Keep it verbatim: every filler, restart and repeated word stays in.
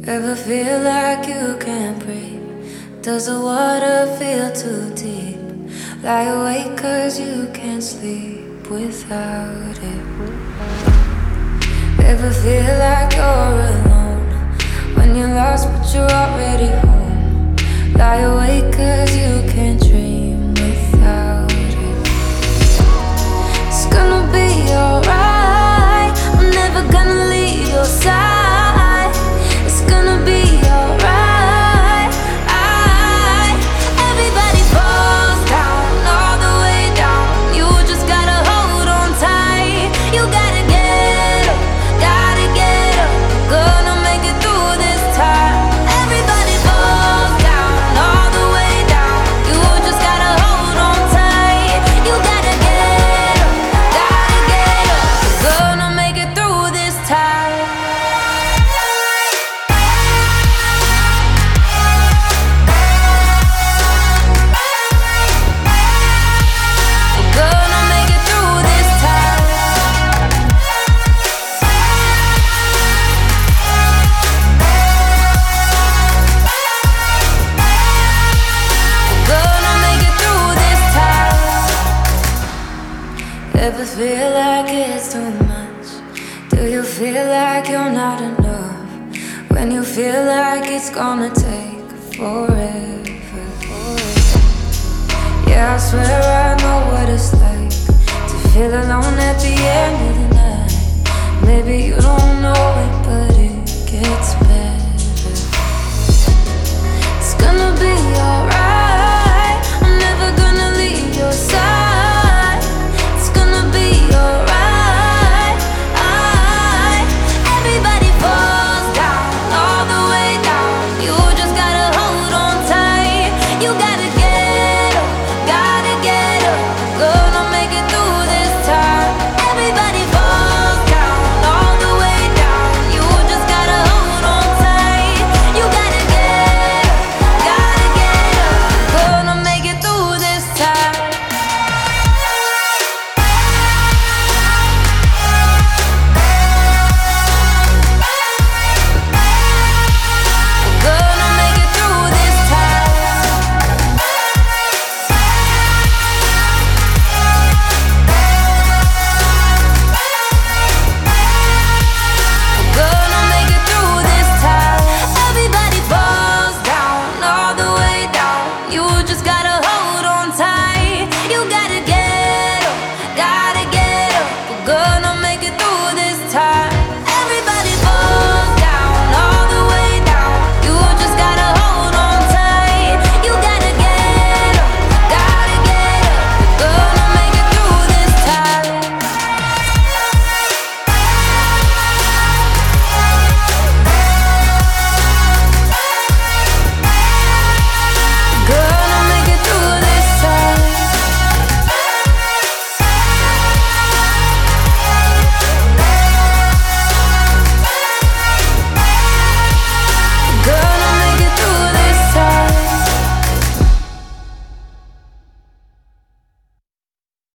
Ever feel like you can't breathe? Does the water feel too deep? Lie awake cause you can't sleep without it. Ever feel like you're alone when you're lost but you're already home? Lie awake cause you can't dream without it. It's gonna be alright, I'm never gonna leave your side. It's gonna be alright. Everybody falls down, all the way down. You just gotta hold on tight. You gotta get up, gotta get up. Gonna make it through this time. Everybody falls down, all the way down. You just gotta hold on tight. You gotta get up, gotta get up. Gonna make it through this time. Gonna make it through this time. Gonna make it through this time. Ever feel like it's too much? Do you feel like you're not enough? When you feel like it's gonna take forever, forever. Yeah, I swear I know what it's like to feel alone at the end of the night. Maybe you don't